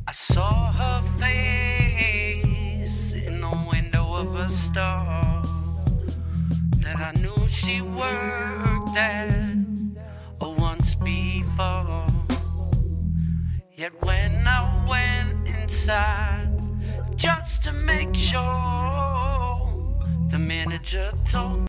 I saw her face in the window of a store that I knew she worked at once before. Yet when I went inside just to make sure, the manager told me